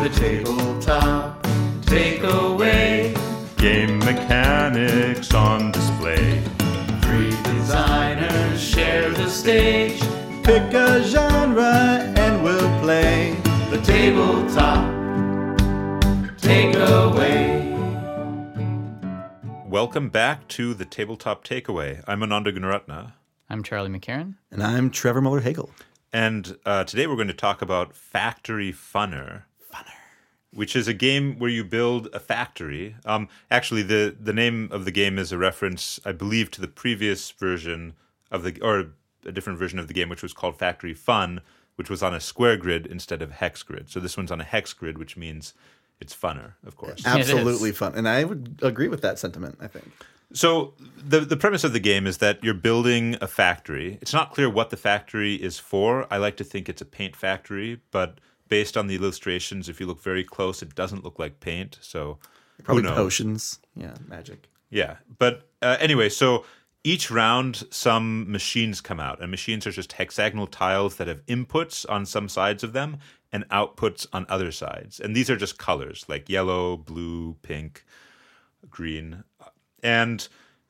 The tabletop takeaway. Game mechanics on display. 3 designers share the stage. Pick a genre and we'll play. The tabletop takeaway. Welcome back to the Tabletop Takeaway. I'm Ananda Gunaratna. I'm Charlie McCarran. And I'm Trevor Muller-Hagel. And today we're going to talk about Factory Funner. Which is a game where you build a factory. Actually, the name of the game is a reference, I believe, to the previous version of or a different version of the game, which was called Factory Fun, which was on a square grid instead of hex grid. So this one's on a hex grid, which means it's funner, of course. Absolutely fun. And I would agree with that sentiment, I think. So the premise of the game is that you're building a factory. It's not clear what the factory is for. I like to think it's a paint factory, but based on the illustrations, if you look very close, it doesn't look like paint. So Probably who knows? potions. Yeah, magic. Yeah. But anyway, so each round, some machines come out. And machines are just hexagonal tiles that have inputs on some sides of them and outputs on other sides. And these are just colors, like yellow, blue, pink, green. And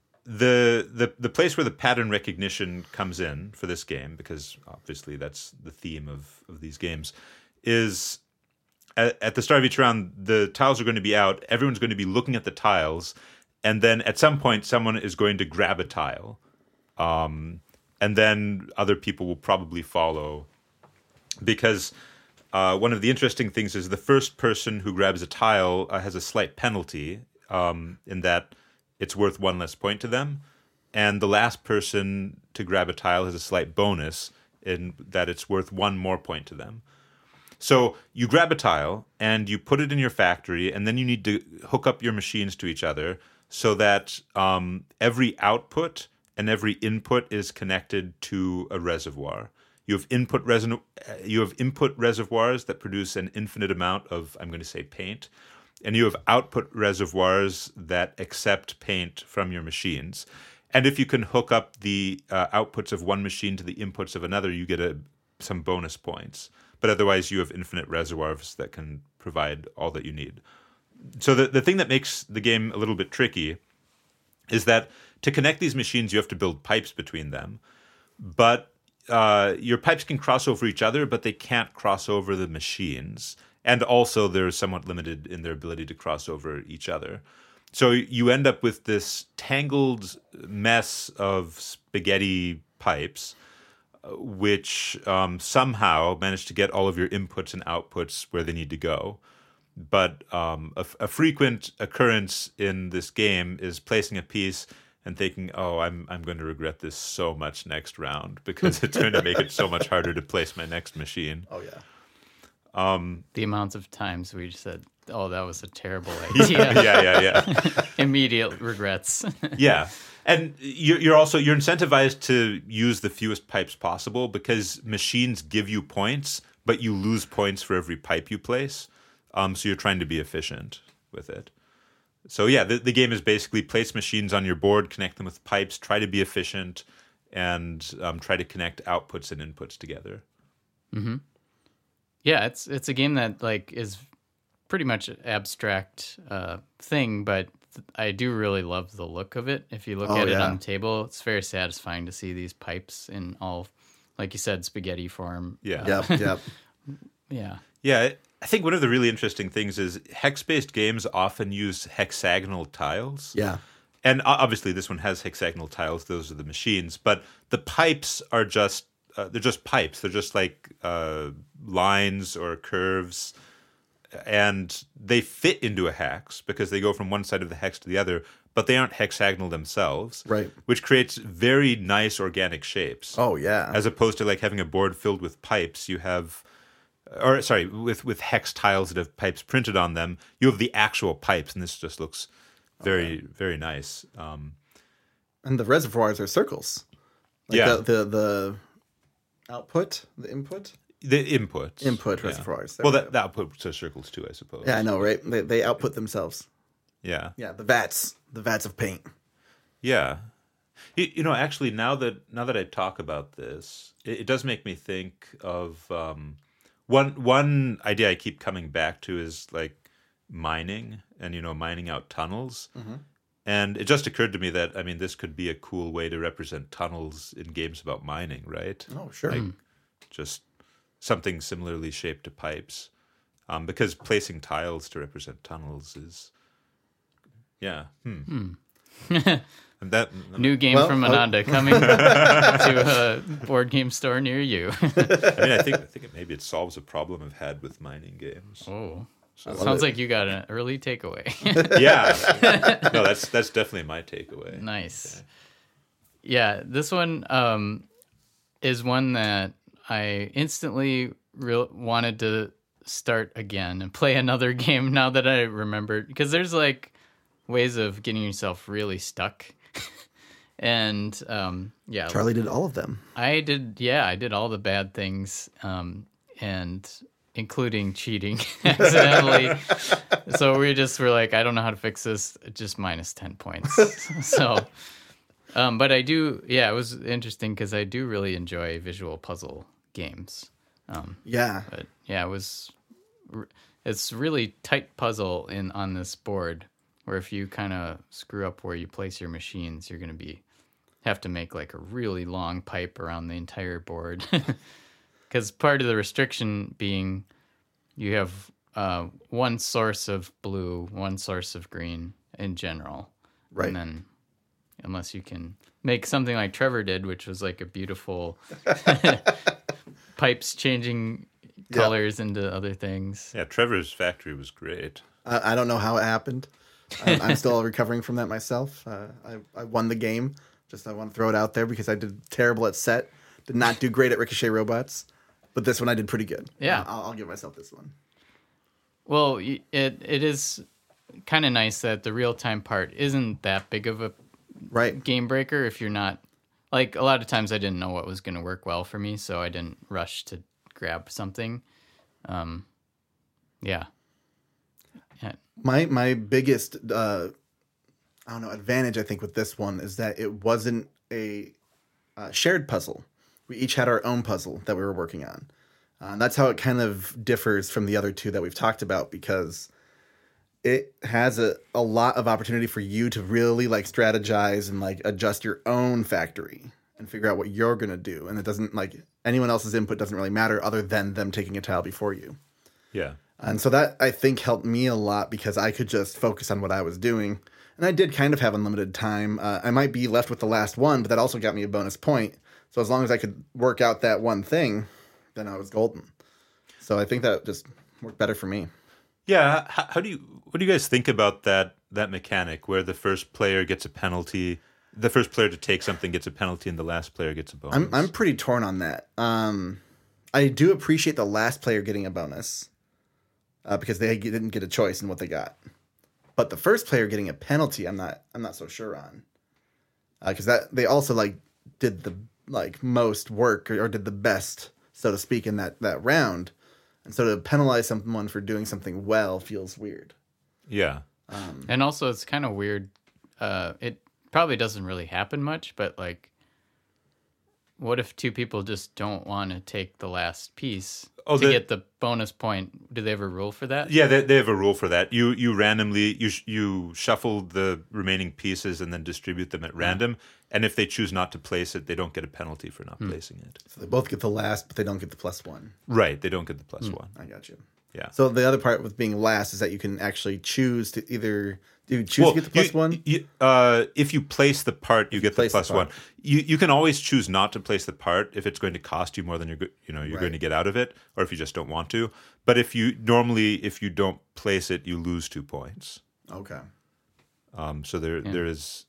the place where the pattern recognition comes in for this game, because obviously that's the theme of these games, is at the start of each round, the tiles are going to be out. Everyone's going to be looking at the tiles. And then at some point, someone is going to grab a tile. And then other people will probably follow. Because one of the interesting things is the first person who grabs a tile has a slight penalty in that it's worth 1 less point to them. And the last person to grab a tile has a slight bonus in that it's worth 1 more point to them. So you grab a tile and you put it in your factory, and then you need to hook up your machines to each other so that every output and every input is connected to a reservoir. You have input reservoirs that produce an infinite amount of, I'm going to say, paint, and you have output reservoirs that accept paint from your machines. And if you can hook up the outputs of one machine to the inputs of another, you get some bonus points. But otherwise, you have infinite reservoirs that can provide all that you need. So the thing that makes the game a little bit tricky is that to connect these machines, you have to build pipes between them. But your pipes can cross over each other, but they can't cross over the machines. And also, they're somewhat limited in their ability to cross over each other. So you end up with this tangled mess of spaghetti pipes, which somehow manage to get all of your inputs and outputs where they need to go. But a frequent occurrence in this game is placing a piece and thinking, oh, I'm going to regret this so much next round because it's going to make it so much harder to place my next machine. Oh, yeah. The amount of times we said, oh, that was a terrible idea. Yeah. Immediate regrets. Yeah. And you're incentivized to use the fewest pipes possible because machines give you points, but you lose points for every pipe you place. So you're trying to be efficient with it. So yeah, the game is basically place machines on your board, connect them with pipes, try to be efficient, and try to connect outputs and inputs together. Mm-hmm. Yeah, it's a game that is pretty much an abstract thing, but I do really love the look of it. If you look at it on the table, it's very satisfying to see these pipes in all, like you said, spaghetti form. Yeah. Yep. Yeah. Yeah, I think one of the really interesting things is hex-based games often use hexagonal tiles. Yeah. And obviously this one has hexagonal tiles. Those are the machines. But the pipes are just, they're just pipes. They're just like lines or curves. And they fit into a hex because they go from one side of the hex to the other, but they aren't hexagonal themselves. Right. Which creates very nice organic shapes. Oh, yeah. As opposed to like having a board filled with pipes, you have, with hex tiles that have pipes printed on them, you have the actual pipes, and this just looks very, very nice. And the reservoirs are circles. The output, the input? The input. Input reservoirs. Well, the outputs are circles too, I suppose. Yeah, I know, right? They output themselves. Yeah. Yeah, the vats of paint. Yeah. You know, actually, now that I talk about this, it does make me think of one idea I keep coming back to is like mining and mining out tunnels. And it just occurred to me that this could be a cool way to represent tunnels in games about mining, right? Oh, sure. Like just something similarly shaped to pipes, because placing tiles to represent tunnels is, And that New game from Ananda coming to a board game store near you. I think maybe it solves a problem I've had with mining games. Oh, sounds like you got an early takeaway. Yeah, no, that's definitely my takeaway. Nice. Yeah, this one is one that I instantly wanted to start again and play another game now that I remembered, because there's like ways of getting yourself really stuck. And Charlie did all of them. I did all the bad things, and including cheating accidentally. So we just were like, I don't know how to fix this, just minus 10 points. So but I do, it was interesting because I do really enjoy visual puzzle games. But it's really tight puzzle on this board, where if you kind of screw up where you place your machines, you're going to have to make like a really long pipe around the entire board. Because part of the restriction being you have one source of blue, one source of green in general. Right. And then unless you can make something like Trevor did, which was like a beautiful pipes changing colors into other things. Yeah, Trevor's factory was great. I don't know how it happened. I'm still recovering from that myself. I won the game. I want to throw it out there because I did terrible at set. Did not do great at Ricochet Robots. But this one I did pretty good. Yeah. I'll give myself this one. Well, it is kind of nice that the real-time part isn't that big of a game breaker if you're not... Like, a lot of times I didn't know what was going to work well for me, so I didn't rush to grab something. Yeah. My biggest advantage, I think, with this one is that it wasn't a shared puzzle. We each had our own puzzle that we were working on. That's how it kind of differs from the other two that we've talked about, because it has a lot of opportunity for you to really like strategize and like adjust your own factory and figure out what you're going to do. And it doesn't like anyone else's input doesn't really matter other than them taking a tile before you. Yeah. And so that I think helped me a lot because I could just focus on what I was doing. And I did kind of have unlimited time. I might be left with the last one, but that also got me a bonus point. So as long as I could work out that one thing, then I was golden. So I think that just worked better for me. Yeah. What do you guys think about that mechanic where the first player gets a penalty, the first player to take something gets a penalty, and the last player gets a bonus? I'm pretty torn on that. I do appreciate the last player getting a bonus because they didn't get a choice in what they got. But the first player getting a penalty, I'm not so sure on, because that they also like did the like most work or did the best, so to speak, in that round, and so to penalize someone for doing something well feels weird. Yeah, and also it's kind of weird. It probably doesn't really happen much, but like, what if two people just don't want to take the last piece to get the bonus point? Do they have a rule for that? Yeah, they have a rule for that. You randomly you shuffle the remaining pieces and then distribute them at random. And if they choose not to place it, they don't get a penalty for not placing it. So they both get the last, but they don't get the +1. Right, they don't get the +1. I got you. Yeah. So the other part with being last is that you can actually choose to either to get the +1. If you place the part, you get the +1. You can always choose not to place the part if it's going to cost you more than you're going to get out of it, or if you just don't want to. But if you don't place it, you lose 2 points. Okay. So there is.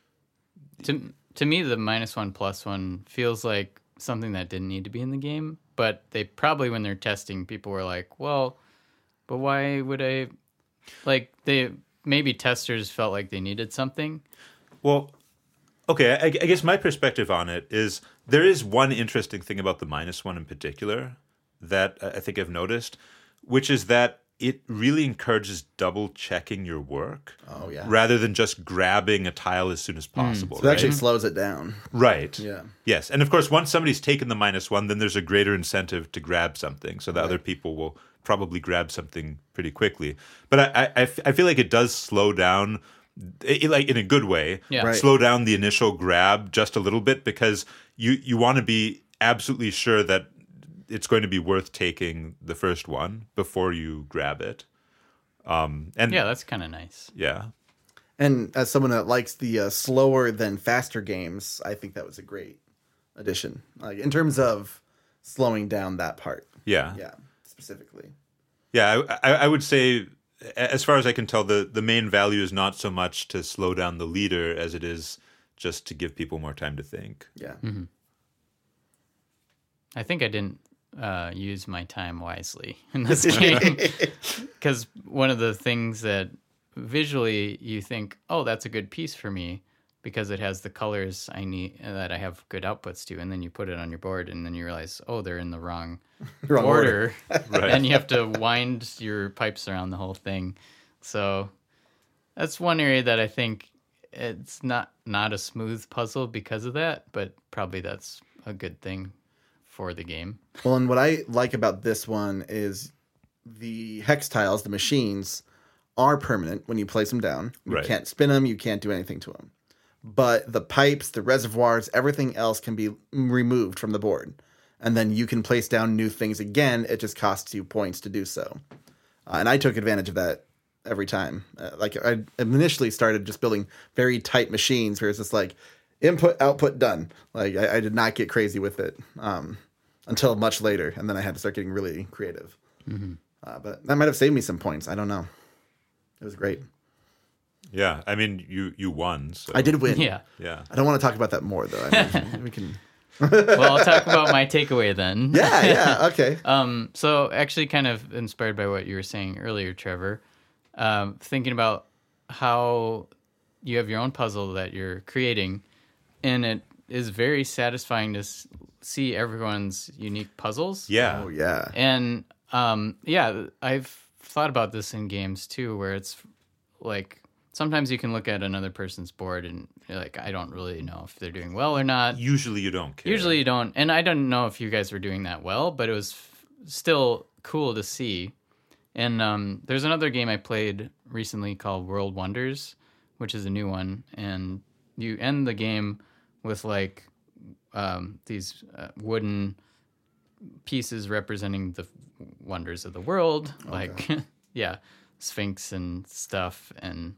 To me, the -1 +1 feels like something that didn't need to be in the game. But they probably, when they're testing, people were like, well, but why would I? Like, maybe testers felt like they needed something. Well, okay, I guess my perspective on it is there is one interesting thing about the -1 in particular that I think I've noticed, which is that it really encourages double checking your work. Oh, yeah. Rather than just grabbing a tile as soon as possible. So it actually slows it down. Right. Yeah. Yes. And of course, once somebody's taken the -1, then there's a greater incentive to grab something. So the other people will probably grab something pretty quickly. But I feel like it does slow down, like in a good way, Yeah. Right. slow down the initial grab just a little bit, because you want to be absolutely sure that it's going to be worth taking the first one before you grab it. And Yeah, that's kind of nice. yeah. And as someone that likes the slower than faster games, I think that was a great addition. Like in terms of slowing down that part. Yeah. Yeah, specifically. Yeah, I would say, as far as I can tell, the main value is not so much to slow down the leader as it is just to give people more time to think. Yeah. I think I didn't use my time wisely in this game, because one of the things that visually you think, oh, that's a good piece for me because it has the colors I need that I have good outputs to, and then you put it on your board and then you realize, oh, they're in the wrong order. Right. And you have to wind your pipes around the whole thing. So that's one area that I think it's not a smooth puzzle because of that, but probably that's a good thing for the game. Well, and what I like about this one is the hex tiles, the machines, are permanent when you place them down. You Right. can't spin them. You can't do anything to them. But the pipes, the reservoirs, everything else can be removed from the board. And then you can place down new things again. It just costs you points to do so. And I took advantage of that every time. Like I initially started just building very tight machines where it's just like input, output, done. Like I did not get crazy with it until much later. And then I had to start getting really creative. But that might have saved me some points. I don't know. It was great. Yeah, I mean, you won. So. I did win. Yeah. Yeah. I don't want to talk about that more, though. I mean, we can. Well, I'll talk about my takeaway then. Yeah. Okay. So actually kind of inspired by what you were saying earlier, Trevor, thinking about how you have your own puzzle that you're creating, and it is very satisfying to see everyone's unique puzzles. Yeah. Oh yeah. And I've thought about this in games too, where it's like sometimes you can look at another person's board and you're like, I don't really know if they're doing well or not. Usually you don't care. Usually you don't. And I don't know if you guys were doing that well, but it was still cool to see. And there's another game I played recently called World Wonders, which is a new one. And you end the game with like these wooden pieces representing the wonders of the world. Like, yeah, Sphinx and stuff. And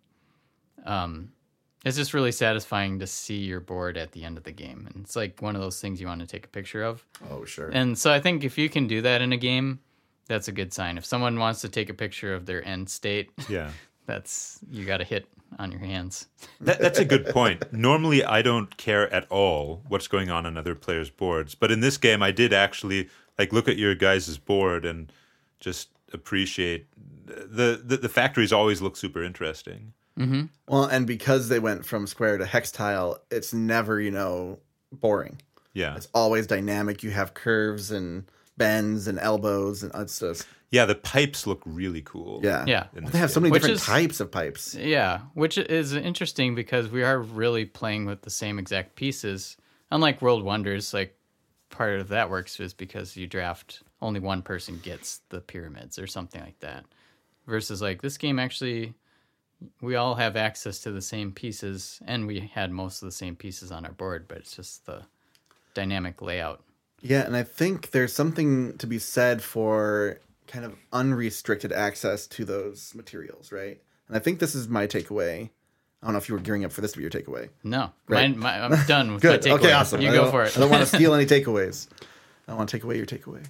it's just really satisfying to see your board at the end of the game. And it's like one of those things you want to take a picture of. Oh sure. And so I think if you can do that in a game, that's a good sign. If someone wants to take a picture of their end state, Yeah. you got a hit on your hands. That's a good point. Normally, I don't care at all what's going on other players' boards, but in this game, I did actually like look at your guys' board and just appreciate the factories always look super interesting. Mm-hmm. Well, and because they went from square to hex tile, it's never boring. Yeah. It's always dynamic. You have curves and bends and elbows, and it's just Yeah, the pipes look really cool. yeah. Yeah. in Well, this they have so game. many Which different is- types of pipes. Yeah, which is interesting because we are really playing with the same exact pieces. Unlike World Wonders, like part of that works is because you draft only one person gets the pyramids or something like that. Versus like this game actually, we all have access to the same pieces, and we had most of the same pieces on our board, but it's just the dynamic layout. Yeah, and I think there's something to be said for kind of unrestricted access to those materials, right? And I think this is my takeaway. I don't know if you were gearing up for this to be your takeaway. No, Right. I'm done with Good. my takeaway. Okay, awesome. You I go don't- for it. I don't want to steal any takeaways. I don't want to take away your takeaway.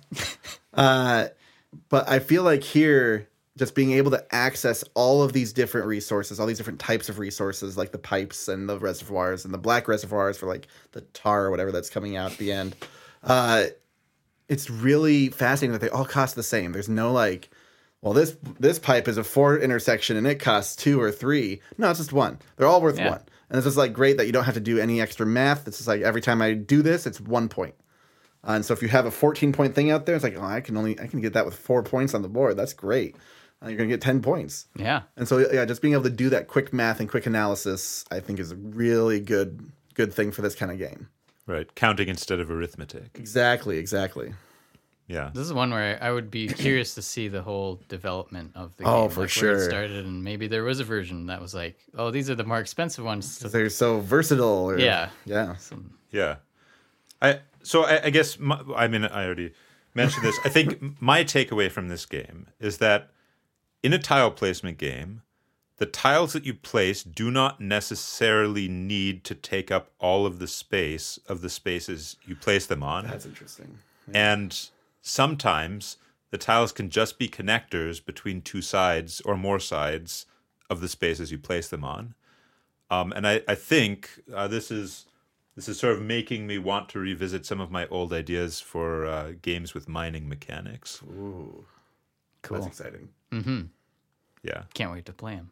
But I feel like here, just being able to access all of these different resources, all these different types of resources, like the pipes and the reservoirs and the black reservoirs for like the tar or whatever that's coming out at the end. It's really fascinating that they all cost the same. There's no like, well, this pipe is a 4 intersection and it costs 2 or 3. No, it's just 1. They're all worth 1. And it's just like great that you don't have to do any extra math. It's just like every time I do this, it's 1 point. And so if you have a 14-point thing out there, it's like, oh, I can get that with 4 points on the board. That's great. you're going to get 10 points. Yeah. And so, yeah, just being able to do that quick math and quick analysis, I think is a really good thing for this kind of game. Right. Counting instead of arithmetic. Exactly. Yeah. This is one where I would be curious to see the whole development of the game. Oh, for where sure. it started, and maybe there was a version that was like, oh, these are the more expensive ones. They're so versatile. Yeah. Yeah. Yeah. I guess, I already mentioned this. I think my takeaway from this game is that in a tile placement game, the tiles that you place do not necessarily need to take up all of the space of the spaces you place them on. That's interesting. And sometimes the tiles can just be connectors between two sides or more sides of the spaces you place them on. And I think this is sort of making me want to revisit some of my old ideas for games with mining mechanics. Ooh, Cool. That's exciting. Mm-hmm. Yeah. Can't wait to play them.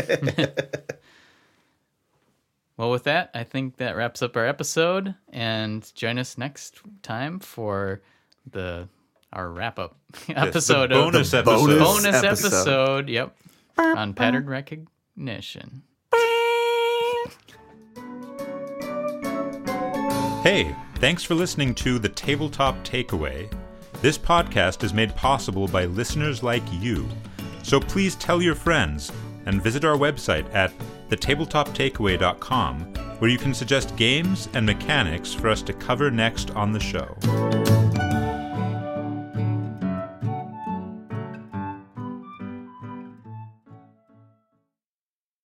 Well, with that, I think that wraps up our episode. And join us next time for our wrap-up episode. Bonus of episode. Bonus episode. Yep. On pattern recognition. Hey, thanks for listening to The Tabletop Takeaway. This podcast is made possible by listeners like you. So please tell your friends and visit our website at thetabletoptakeaway.com, where you can suggest games and mechanics for us to cover next on the show.